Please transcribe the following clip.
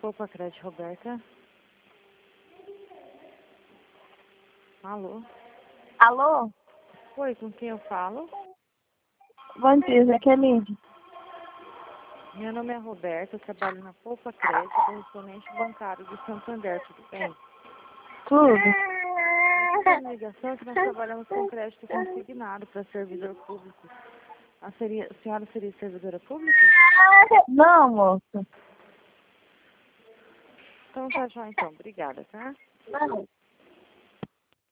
Poupa Crédito, Roberta. Alô? Alô? Oi, com quem eu falo? Bom dia, Jaqueline. Meu nome é Roberta, eu trabalho na Poupa Crédito, correspondente bancário do Santander, tudo bem? Tudo. Essa ligação é que nós trabalhamos com crédito consignado para servidor público. A senhora seria servidora pública? Não, moça. Então tá, já então. Obrigada, tá? Não.